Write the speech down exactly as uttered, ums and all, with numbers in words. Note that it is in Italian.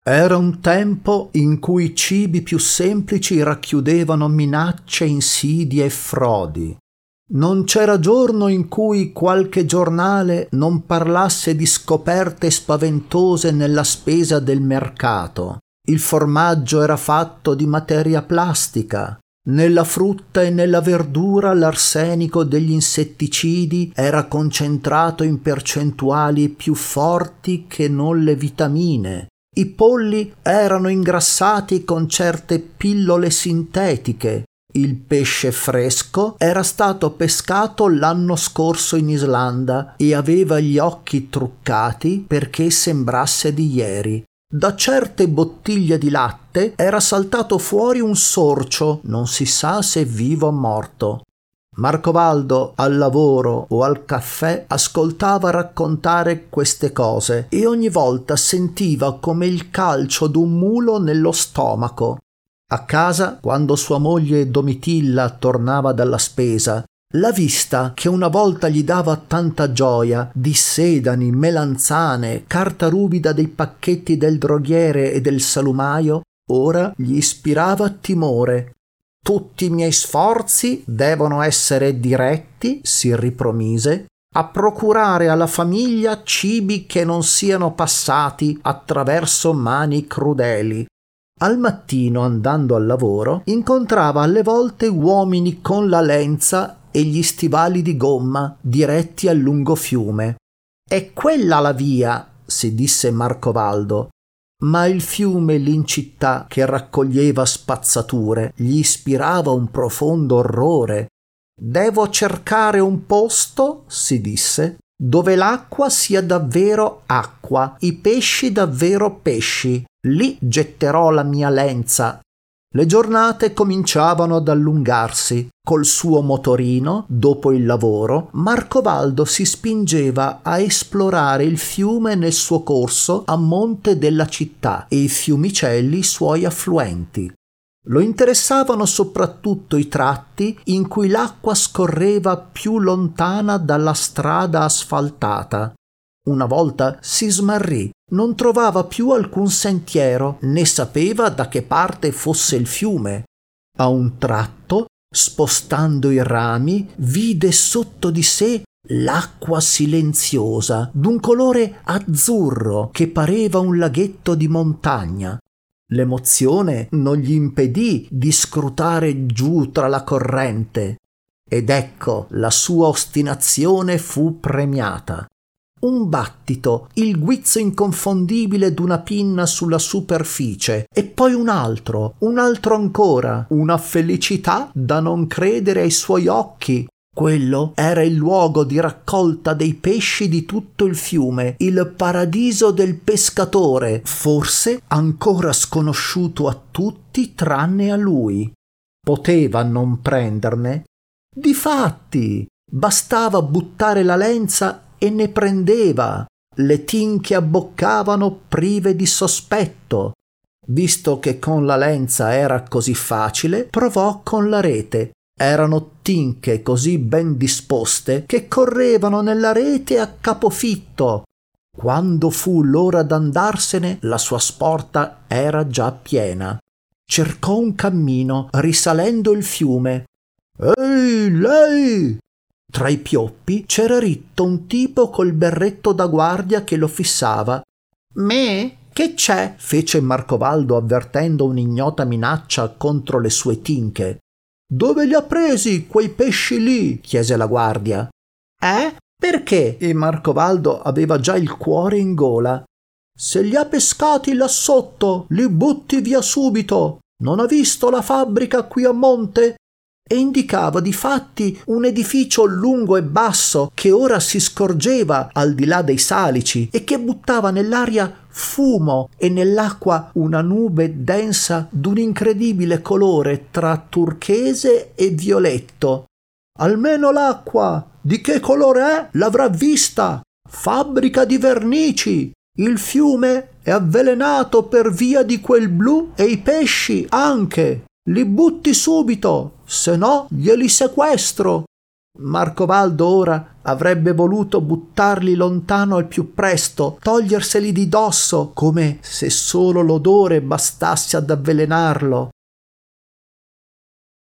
Era un tempo in cui i cibi più semplici racchiudevano minacce, insidie e frodi. Non c'era giorno in cui qualche giornale non parlasse di scoperte spaventose nella spesa del mercato. Il formaggio era fatto di materia plastica. Nella frutta e nella verdura l'arsenico degli insetticidi era concentrato in percentuali più forti che non le vitamine. I polli erano ingrassati con certe pillole sintetiche. Il pesce fresco era stato pescato l'anno scorso in Islanda e aveva gli occhi truccati perché sembrasse di ieri. Da certe bottiglie di latte era saltato fuori un sorcio, non si sa se vivo o morto. Marcovaldo al lavoro o al caffè ascoltava raccontare queste cose e ogni volta sentiva come il calcio d'un mulo nello stomaco. A casa, quando sua moglie Domitilla tornava dalla spesa, la vista che una volta gli dava tanta gioia di sedani, melanzane, carta ruvida dei pacchetti del droghiere e del salumaio, ora gli ispirava timore. Tutti i miei sforzi devono essere diretti, si ripromise, a procurare alla famiglia cibi che non siano passati attraverso mani crudeli. Al mattino, andando al lavoro, incontrava alle volte uomini con la lenza e gli stivali di gomma diretti al lungo fiume. «È quella la via», si disse Marcovaldo, ma il fiume lì in città che raccoglieva spazzature gli ispirava un profondo orrore. «Devo cercare un posto», si disse, «dove l'acqua sia davvero acqua, i pesci davvero pesci. Lì getterò la mia lenza». Le giornate cominciavano ad allungarsi. Col suo motorino, dopo il lavoro, Marcovaldo si spingeva a esplorare il fiume nel suo corso a monte della città e i fiumicelli suoi affluenti. Lo interessavano soprattutto i tratti in cui l'acqua scorreva più lontana dalla strada asfaltata. Una volta si smarrì, non trovava più alcun sentiero, né sapeva da che parte fosse il fiume. A un tratto, spostando i rami, vide sotto di sé l'acqua silenziosa, d'un colore azzurro che pareva un laghetto di montagna. L'emozione non gli impedì di scrutare giù tra la corrente, ed ecco la sua ostinazione fu premiata. Un battito, il guizzo inconfondibile d'una pinna sulla superficie, e poi un altro, un altro ancora, una felicità da non credere ai suoi occhi. Quello era il luogo di raccolta dei pesci di tutto il fiume, il paradiso del pescatore, forse ancora sconosciuto a tutti tranne a lui. Poteva non prenderne? Difatti, bastava buttare la lenza e ne prendeva. Le tinche abboccavano prive di sospetto. Visto che con la lenza era così facile, provò con la rete. Erano tinche così ben disposte che correvano nella rete a capofitto. Quando fu l'ora d'andarsene, la sua sporta era già piena. Cercò un cammino, risalendo il fiume. «Ehi, lei!» Tra i pioppi c'era ritto un tipo col berretto da guardia che lo fissava. «Me? Che c'è?» fece Marcovaldo avvertendo un'ignota minaccia contro le sue tinche. «Dove li ha presi quei pesci lì?» chiese la guardia. «Eh? Perché?» E Marcovaldo aveva già il cuore in gola. «Se li ha pescati là sotto, li butti via subito. Non ha visto la fabbrica qui a monte?» E indicava difatti un edificio lungo e basso che ora si scorgeva al di là dei salici e che buttava nell'aria fumo e nell'acqua una nube densa d'un incredibile colore tra turchese e violetto. «Almeno l'acqua! Di che colore è? L'avrà vista! Fabbrica di vernici! Il fiume è avvelenato per via di quel blu e i pesci anche! Li butti subito, se no glieli sequestro!» Marcovaldo ora avrebbe voluto buttarli lontano al più presto, toglierseli di dosso, come se solo l'odore bastasse ad avvelenarlo.